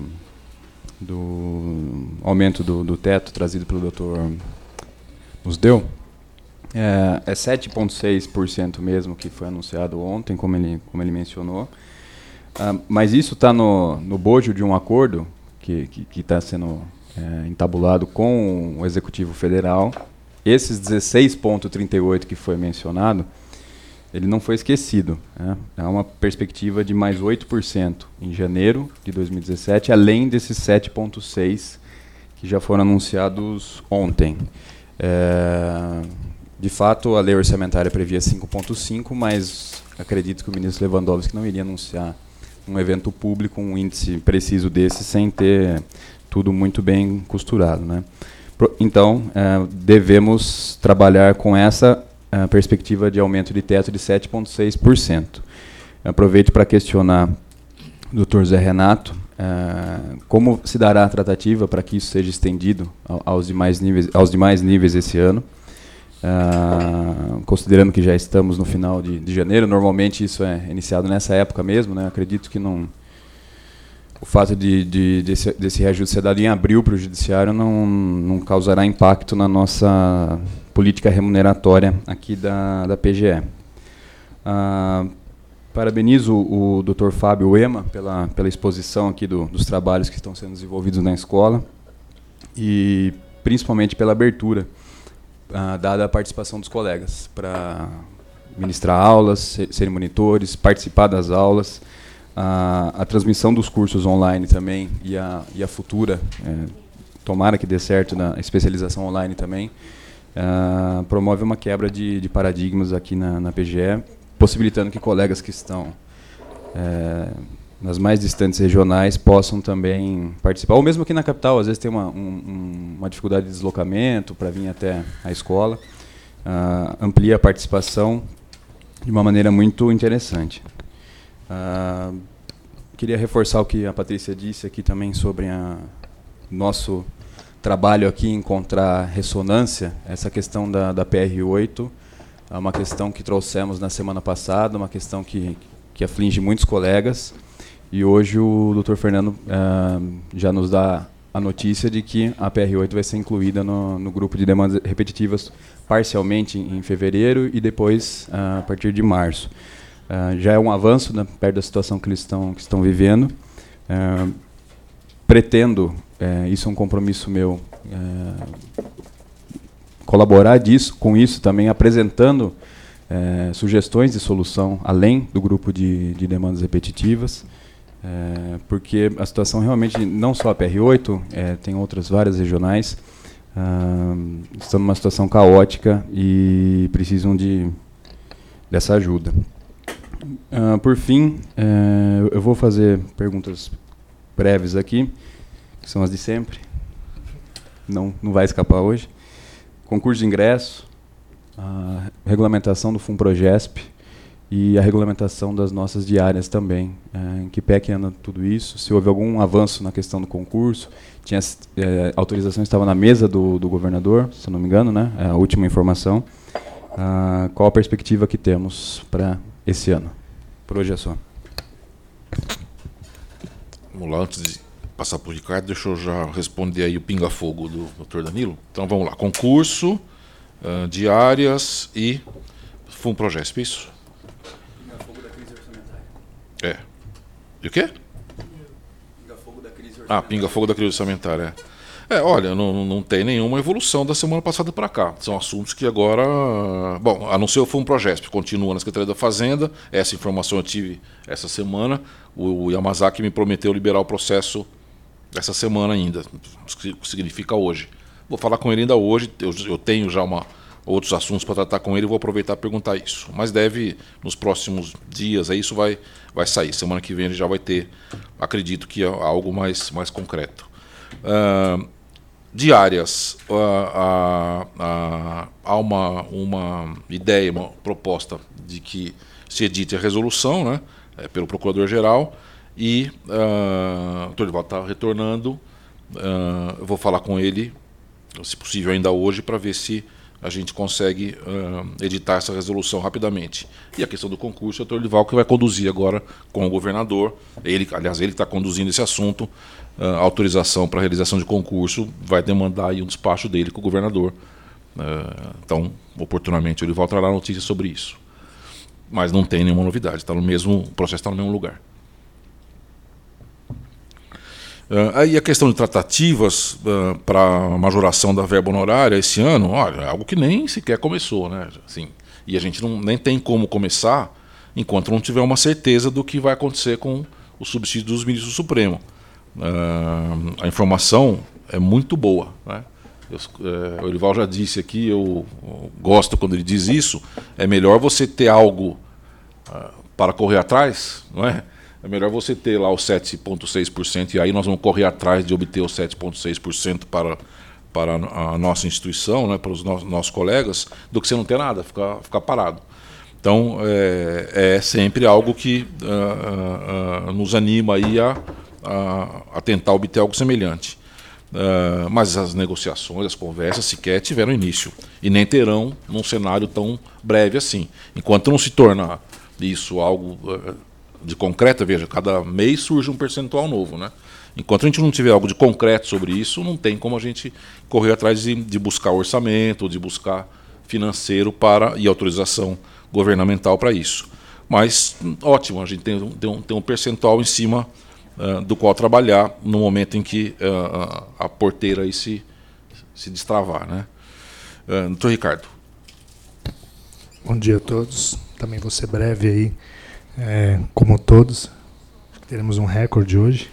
do aumento do, do teto trazido pelo doutor Musdeu, é, é sete vírgula seis por cento mesmo que foi anunciado ontem, como ele, como ele mencionou. Ah, mas isso está no, no bojo de um acordo que está sendo é, entabulado com o Executivo Federal. Esses dezesseis vírgula trinta e oito que foi mencionado, ele não foi esquecido. Né? Há uma perspectiva de mais oito por cento em janeiro de dois mil e dezessete, além desses sete vírgula seis por cento que já foram anunciados ontem. É, de fato, a lei orçamentária previa cinco vírgula cinco, mas acredito que o ministro Lewandowski não iria anunciar um evento público, um índice preciso desse, sem ter tudo muito bem costurado. Né? Então, é, devemos trabalhar com essa é, perspectiva de aumento de teto de sete vírgula seis por cento. Aproveito para questionar o doutor Zé Renato, é, como se dará a tratativa para que isso seja estendido ao, aos, demais níveis, aos demais níveis esse ano, é, considerando que já estamos no final de, de janeiro. Normalmente isso é iniciado nessa época mesmo, né? Acredito que não... O fato de, de, desse, desse reajuste ser dado em abril para o judiciário não, não causará impacto na nossa política remuneratória aqui da, da P G E. Ah, parabenizo o, o doutor Fábio Ema pela, pela exposição aqui do, dos trabalhos que estão sendo desenvolvidos na escola e principalmente pela abertura, ah, dada a participação dos colegas, para ministrar aulas, ser, serem monitores, participar das aulas. A, a transmissão dos cursos online também e a, e a futura, é, tomara que dê certo na especialização online também, uh, promove uma quebra de, de paradigmas aqui na, na P G E, possibilitando que colegas que estão é, nas mais distantes regionais possam também participar, ou mesmo aqui na capital, às vezes tem uma, um, uma dificuldade de deslocamento para vir até a escola, uh, amplia a participação de uma maneira muito interessante. Uh, queria reforçar o que a Patrícia disse aqui também sobre a nosso trabalho aqui em encontrar ressonância. Essa questão da, da P R oito é uma questão que trouxemos na semana passada, uma questão que, que aflige muitos colegas, e hoje o doutor Fernando uh, já nos dá a notícia de que a P R oito vai ser incluída no, no grupo de demandas repetitivas parcialmente em, em fevereiro e depois uh, a partir de março. Uh, já é um avanço, né, perto da situação que eles estão, que estão vivendo. Uh, pretendo, uh, isso é um compromisso meu, uh, colaborar disso, com isso também apresentando uh, sugestões de solução além do grupo de, de demandas repetitivas, uh, porque a situação realmente, não só a P R oito, uh, tem outras várias regionais, uh, estão numa situação caótica e precisam de, dessa ajuda. Uh, por fim, uh, eu vou fazer perguntas breves aqui, que são as de sempre. Não, não vai escapar hoje. Concurso de ingresso, a regulamentação do FUNPROGESP e a regulamentação das nossas diárias também. Uh, em que pé que anda tudo isso? Se houve algum avanço na questão do concurso? Tinha, uh, a autorização estava na mesa do, do governador, se não me engano, né? É a última informação. Uh, qual a perspectiva que temos para esse ano? Por hoje é só. Vamos lá, antes de passar para o Ricardo, deixa eu já responder aí o pinga-fogo do doutor Danilo. Então vamos lá, concurso, uh, diárias e FUNPROGESP, isso? Pinga-fogo da crise orçamentária. É. E o quê? Pinga-fogo da crise orçamentária. Ah, pinga-fogo da crise orçamentária, é. É, olha, não, não tem nenhuma evolução da semana passada para cá. São assuntos que agora... Bom, anunciou o FUNPROGESP, continua na Secretaria da Fazenda. Essa informação eu tive essa semana. O, o Yamazaki me prometeu liberar o processo essa semana ainda, o que significa hoje. Vou falar com ele ainda hoje. Eu, eu tenho já uma, outros assuntos para tratar com ele, eu vou aproveitar e perguntar isso. Mas deve, nos próximos dias, aí isso vai, vai sair. Semana que vem ele já vai ter, acredito que é algo mais, mais concreto. Uh, diárias, uh, uh, uh, há uma, uma ideia, uma proposta de que se edite a resolução, né, é, pelo Procurador-Geral, e uh, o doutor Edivaldo está retornando, uh, eu vou falar com ele, se possível ainda hoje, para ver se a gente consegue uh, editar essa resolução rapidamente. E a questão do concurso, o doutor Edivaldo que vai conduzir agora com o governador, ele, aliás, ele está conduzindo esse assunto, uh, a autorização para a realização de concurso vai demandar aí um despacho dele com o governador. Uh, então, oportunamente, o Edivaldo trará notícias sobre isso. Mas não tem nenhuma novidade, está no mesmo, o processo está no mesmo lugar. Uh, aí a questão de tratativas uh, para a majoração da verba honorária esse ano, olha, é algo que nem sequer começou, né? Assim, e a gente não, nem tem como começar enquanto não tiver uma certeza do que vai acontecer com o subsídio dos ministros do Supremo. Uh, a informação é muito boa, né? Eu, uh, o Edivaldo já disse aqui, eu, eu gosto quando ele diz isso, é melhor você ter algo uh, para correr atrás, não é? É melhor você ter lá os sete vírgula seis por cento e aí nós vamos correr atrás de obter os sete vírgula seis por cento para, para a nossa instituição, né, para os nossos, nossos colegas, do que você não ter nada, ficar, ficar parado. Então, é, é sempre algo que uh, uh, nos anima aí a, a, a tentar obter algo semelhante. Uh, mas as negociações, as conversas sequer tiveram início e nem terão num cenário tão breve assim. Enquanto não se tornar isso algo... Uh, de concreto, veja, cada mês surge um percentual novo, né? Enquanto a gente não tiver algo de concreto sobre isso, não tem como a gente correr atrás de, de buscar orçamento, de buscar financeiro para e autorização governamental para isso. Mas, ótimo, a gente tem, tem, um, tem um percentual em cima uh, do qual trabalhar no momento em que uh, a porteira aí se, se destravar, né? Uh, doutor Ricardo. Bom dia a todos. Também vou ser breve aí. É, como todos, teremos um recorde hoje.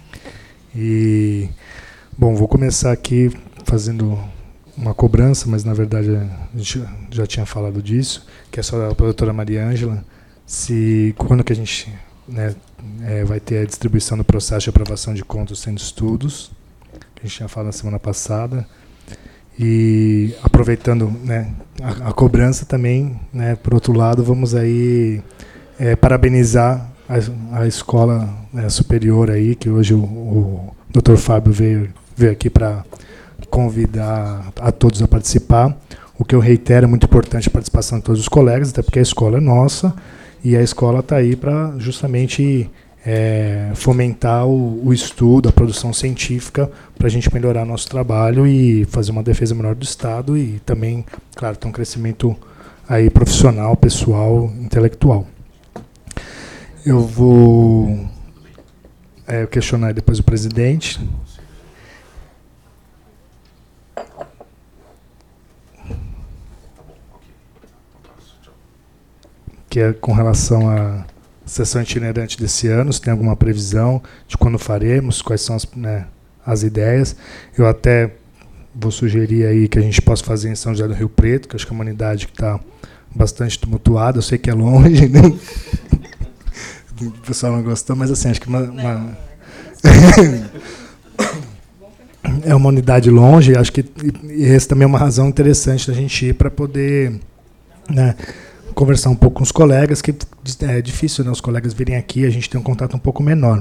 E, bom, vou começar aqui fazendo uma cobrança, mas na verdade a gente já tinha falado disso, que é só para a doutora Maria Ângela, se quando que a gente, né, é, vai ter a distribuição do processo de aprovação de contas sem estudos, que a gente tinha falado na semana passada. E aproveitando, né, a, a cobrança também, né, por outro lado, vamos aí É, parabenizar a, a escola, né, superior aí, que hoje o, o doutor Fábio veio, veio aqui para convidar a todos a participar. O que eu reitero, é muito importante a participação de todos os colegas, até porque a escola é nossa e a escola está aí para justamente é, fomentar o, o estudo, a produção científica, para a gente melhorar nosso trabalho e fazer uma defesa melhor do Estado e também, claro, ter um crescimento aí profissional, pessoal, intelectual. Eu vou é, questionar depois o presidente. Que é com relação à sessão itinerante desse ano, se tem alguma previsão de quando faremos, quais são as, né, as ideias. Eu até vou sugerir aí que a gente possa fazer em São José do Rio Preto, que acho que é uma unidade que está bastante tumultuada, eu sei que é longe, né? O pessoal não gostou, mas assim, acho que uma, uma é uma unidade longe, acho que e essa também é uma razão interessante da gente ir para poder, né, conversar um pouco com os colegas, que é difícil, né, os colegas virem aqui, a gente tem um contato um pouco menor.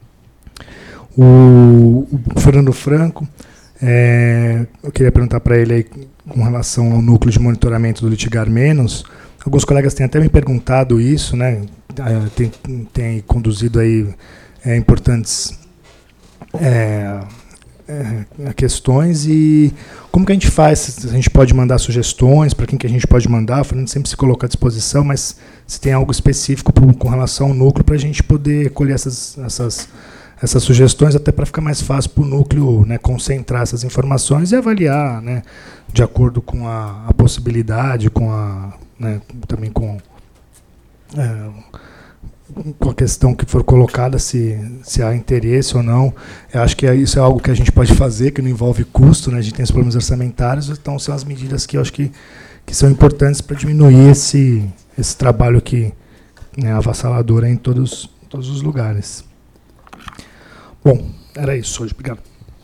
O, o Fernando Franco, é, eu queria perguntar para ele aí, com relação ao núcleo de monitoramento do Litigar Menos. Alguns colegas têm até me perguntado isso, né? Tem, tem conduzido aí é, importantes é, é, questões e como que a gente faz? A gente pode mandar sugestões, para quem que a gente pode mandar? O Fernando sempre se coloca à disposição, mas se tem algo específico pro, com relação ao núcleo para a gente poder colher essas, essas, essas sugestões, até para ficar mais fácil para o núcleo, né, concentrar essas informações e avaliar, né, de acordo com a, a possibilidade, com a, né, também com, é, com a questão que for colocada, se, se há interesse ou não. Eu acho que isso é algo que a gente pode fazer, que não envolve custo, né, a gente tem os problemas orçamentários, então são as medidas que eu acho que, que são importantes para diminuir esse, esse trabalho aqui, né, avassalador em todos, todos os lugares. Bom, era isso hoje. Obrigado.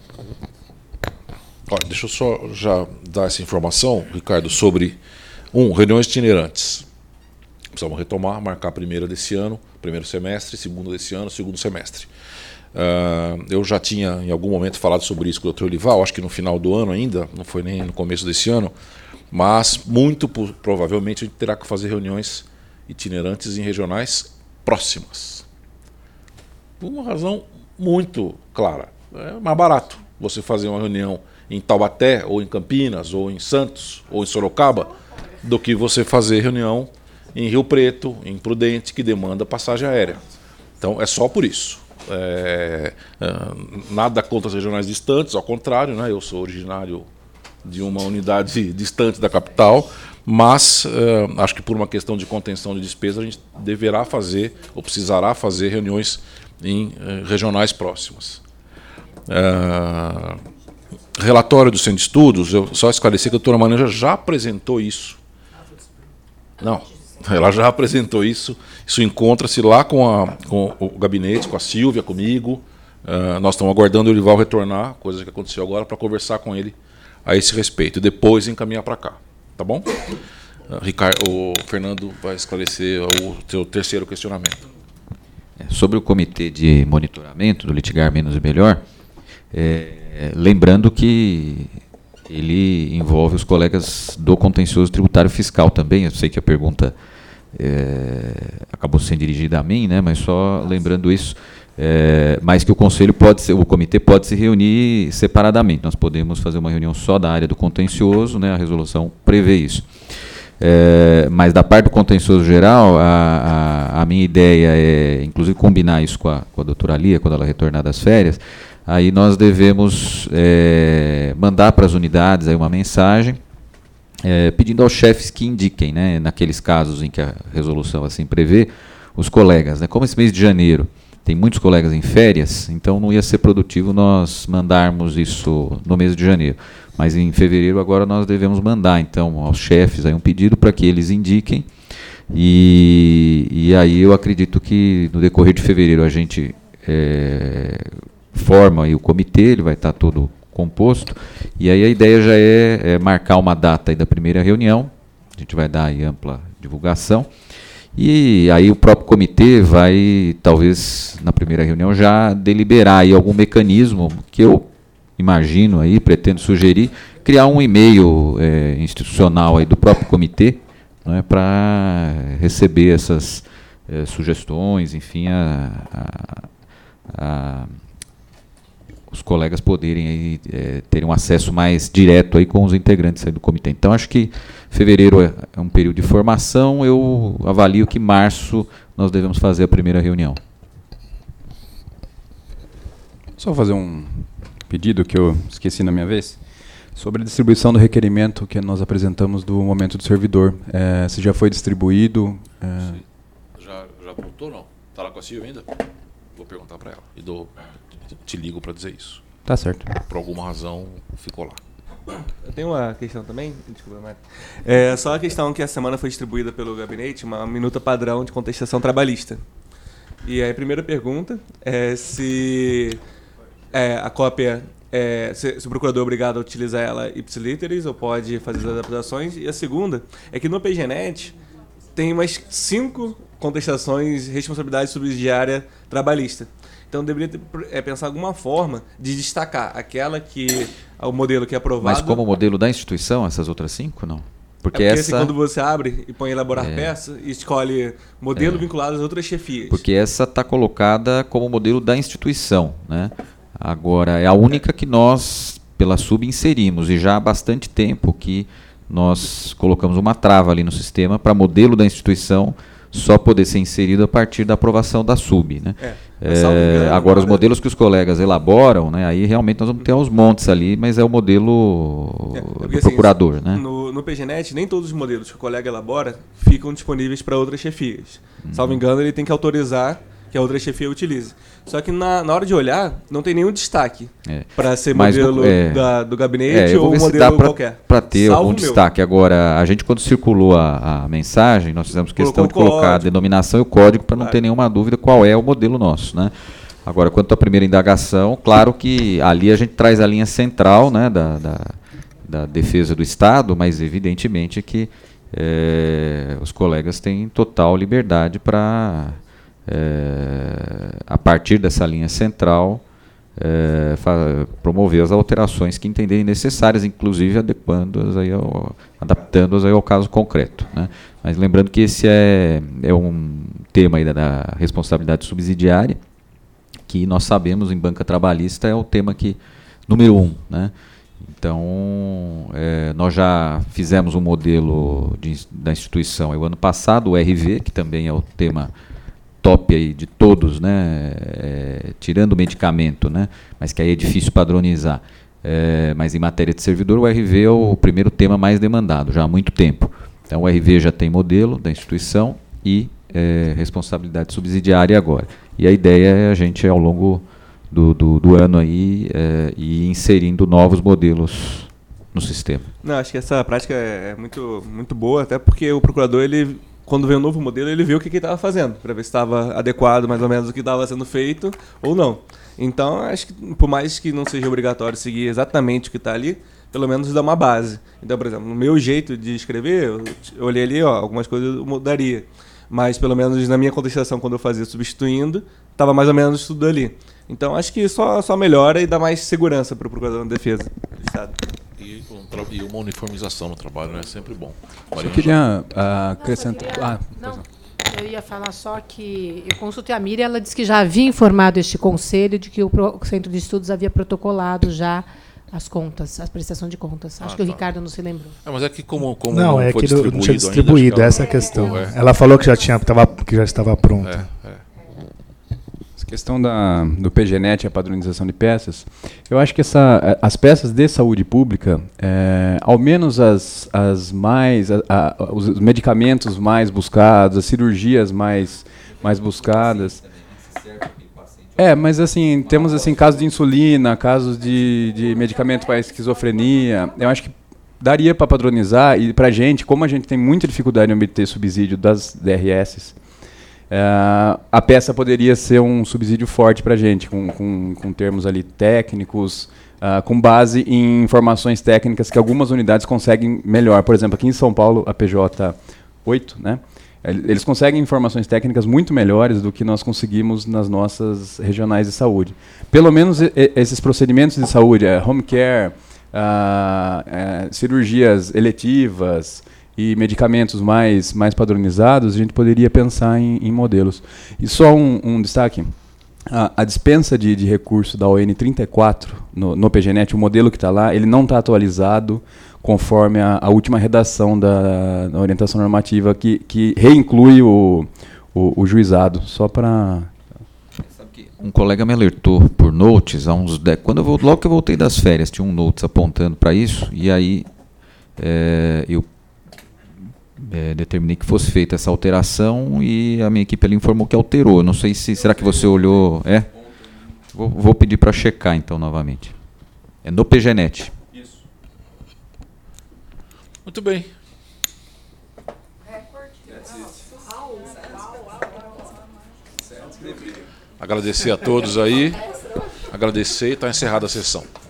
Olha, deixa eu só já dar essa informação, Ricardo, sobre, um, reuniões itinerantes. Precisamos retomar, marcar a primeira desse ano, primeiro semestre, segunda desse ano, segundo semestre. Uh, eu já tinha em algum momento falado sobre isso com o doutor Olival, acho que no final do ano ainda, não foi nem no começo desse ano, mas muito provavelmente a gente terá que fazer reuniões itinerantes em regionais próximas. Por uma razão muito clara. É mais barato você fazer uma reunião em Taubaté, ou em Campinas, ou em Santos, ou em Sorocaba, do que você fazer reunião em Rio Preto, em Prudente, que demanda passagem aérea. Então é só por isso. É, é, nada contra as regionais distantes, ao contrário, né, eu sou originário de uma unidade distante da capital, mas é, acho que por uma questão de contenção de despesa a gente deverá fazer, ou precisará fazer reuniões em é, regionais próximas. É, relatório do Centro de Estudos, eu só esclareci que a doutora Mananja já apresentou isso. Não. Ela já apresentou isso, isso encontra-se lá com, a, com o gabinete, com a Silvia, comigo. Uh, nós estamos aguardando o Olival retornar, coisa que aconteceu agora, para conversar com ele a esse respeito. E depois encaminhar para cá. Tá bom? Uh, Ricardo, o Fernando vai esclarecer o seu terceiro questionamento. Sobre o comitê de monitoramento do Litigar Menos e Melhor, é, lembrando que ele envolve os colegas do contencioso tributário fiscal também. Eu sei que a pergunta é, acabou sendo dirigida a mim, né, mas só lembrando isso, é, mas que o conselho pode ser, o comitê pode se reunir separadamente. Nós podemos fazer uma reunião só da área do contencioso, né, a resolução prevê isso. É, mas da parte do contencioso geral, a, a, a minha ideia é, inclusive, combinar isso com a, com a doutora Lia, quando ela retornar das férias. Aí nós devemos é, mandar para as unidades aí uma mensagem é, pedindo aos chefes que indiquem, né, naqueles casos em que a resolução assim prevê, os colegas. Né, como esse mês de janeiro tem muitos colegas em férias, então não ia ser produtivo nós mandarmos isso no mês de janeiro. Mas em fevereiro agora nós devemos mandar então aos chefes aí um pedido para que eles indiquem. E, e aí eu acredito que no decorrer de fevereiro a gente é, forma aí o comitê, ele vai estar todo composto, e aí a ideia já é, é marcar uma data aí da primeira reunião, a gente vai dar aí ampla divulgação, e aí o próprio comitê vai, talvez na primeira reunião, já deliberar aí algum mecanismo que eu imagino aí, pretendo sugerir, criar um e-mail é, institucional aí do próprio comitê, né, para receber essas é, sugestões, enfim, a, a, a os colegas poderem aí, é, terem um acesso mais direto aí com os integrantes aí do comitê. Então, acho que fevereiro é, é um período de formação, eu avalio que março nós devemos fazer a primeira reunião. Só fazer um pedido que eu esqueci na minha vez, sobre a distribuição do requerimento que nós apresentamos do momento do servidor. É, se já foi distribuído... É... Já, já voltou ou não? Está lá com a Silvia ainda? Vou perguntar para ela. E dou... te ligo para dizer isso. Tá certo. Por alguma razão ficou lá. Eu tenho uma questão também, desculpa, mas é só a questão que a semana foi distribuída pelo gabinete uma minuta padrão de contestação trabalhista. E aí a primeira pergunta é se é, a cópia, é, se, se o procurador é obrigado a utilizar ela ipsiliteris ou pode fazer as adaptações. E a segunda é que no P G Net tem umas cinco contestações de responsabilidade subsidiária trabalhista. Então, deveria ter, é, pensar alguma forma de destacar aquela que é o modelo que é aprovado. Mas como modelo da instituição, essas outras cinco, não? Porque, é porque essa... assim, quando você abre e põe elaborar é. peça, e escolhe modelo é. vinculado às outras chefias. Porque essa está colocada como modelo da instituição, né? Agora, é a única que nós, pela sub, inserimos, e já há bastante tempo que nós colocamos uma trava ali no sistema para modelo da instituição só poder ser inserido a partir da aprovação da sub, né? É, é, engano, agora, os modelos que os colegas elaboram, né, aí realmente nós vamos ter aos montes ali, mas é o modelo é, porque, do assim, procurador. Né? No, no P G Net, nem todos os modelos que o colega elabora ficam disponíveis para outras chefias. Hum. Salvo engano, ele tem que autorizar que a outra chefia utilize. Só que na, na hora de olhar, não tem nenhum destaque É. para ser Mas modelo no- é. da- do gabinete É, eu vou ou ver se modelo dá pra- qualquer. pra ter Salvo algum o meu. destaque. Agora, a gente, quando circulou a, a mensagem, nós fizemos questão Colocou de o colocar a código. denominação e o código para não Claro. ter nenhuma dúvida qual é o modelo nosso, né? Agora, quanto à primeira indagação, claro que ali a gente traz a linha central, né, da, da, da defesa do Estado, mas evidentemente que eh, os colegas têm total liberdade para, eh, a partir dessa linha central, eh, fa- promover as alterações que entenderem necessárias, inclusive adequando-as aí ao, adaptando-as aí ao caso concreto, né? Mas lembrando que esse é, é um tema aí da, da responsabilidade subsidiária, que nós sabemos em banca trabalhista é o tema que número um, né? Então, é, nós já fizemos um modelo de, da instituição aí, o ano passado, o R V, que também é o tema top aí de todos, né? É, tirando o medicamento, né? Mas que aí é difícil padronizar. É, mas em matéria de servidor, o R V é o primeiro tema mais demandado, já há muito tempo. Então, o R V já tem modelo da instituição e é, responsabilidade subsidiária agora. E a ideia é a gente, ao longo do, do, do ano, aí, é, ir inserindo novos modelos no sistema. Não, acho que essa prática é muito, muito boa, até porque o procurador, ele, quando vê um novo modelo, ele vê o que que ele estava fazendo, para ver se estava adequado mais ou menos o que estava sendo feito ou não. Então, acho que por mais que não seja obrigatório seguir exatamente o que está ali, pelo menos dá uma base. Então, por exemplo, no meu jeito de escrever, eu eu olhei ali, ó, algumas coisas eu mudaria. Mas, pelo menos na minha contestação, quando eu fazia substituindo, estava mais ou menos tudo ali. Então, acho que só, só melhora e dá mais segurança para o procurador de defesa do Estado. E, um tra- e uma uniformização no trabalho, né? É sempre bom. Eu Mariana, queria ah, acrescentar. Ah, Não, eu ia falar só que eu consultei a Miriam, ela disse que já havia informado este conselho de que o Pro- o Centro de Estudos havia protocolado já as contas, a prestação de contas. Acho Ah, que o tá. Ricardo não se lembrou. É, mas é que como, como Não, é foi que não- não tinha distribuído ainda, distribuído, acho que essa é a ela- questão. É. Ela falou que já, tinha, tava, que já estava pronto. É, é. Essa questão da, do P G N E T e a padronização de peças, eu acho que essa, as peças de saúde pública, é, ao menos as, as mais, a, a, os medicamentos mais buscados, as cirurgias mais, mais buscadas. É, mas assim, temos assim, casos de insulina, casos de, de medicamento para esquizofrenia, eu acho que daria para padronizar, e para a gente, como a gente tem muita dificuldade em obter subsídio das D R S, Uh, a peça poderia ser um subsídio forte para a gente, com, com, com termos ali técnicos, uh, com base em informações técnicas que algumas unidades conseguem melhor. Por exemplo, aqui em São Paulo, a P J oito, né, eles conseguem informações técnicas muito melhores do que nós conseguimos nas nossas regionais de saúde. Pelo menos e, esses procedimentos de saúde, é, home care, uh, é, cirurgias eletivas, e medicamentos mais, mais padronizados, a gente poderia pensar em, em modelos. E só um, um destaque, a, a dispensa de, de recurso da O N trinta e quatro, no, no P G N E T, o modelo que está lá, ele não está atualizado conforme a, a última redação da, da orientação normativa, que, que reinclui o, o, o juizado, só para... Um colega me alertou por notes, há uns dez, quando eu vou, logo que eu voltei das férias, tinha um notes apontando para isso, e aí é, eu É, determinei que fosse feita essa alteração e a minha equipe ali informou que alterou. Eu não sei se... Será que você olhou... É? Vou, vou pedir para checar, então, novamente. É no P G N E T. Isso. Muito bem. Agradecer a todos aí. Agradecer e está encerrada a sessão.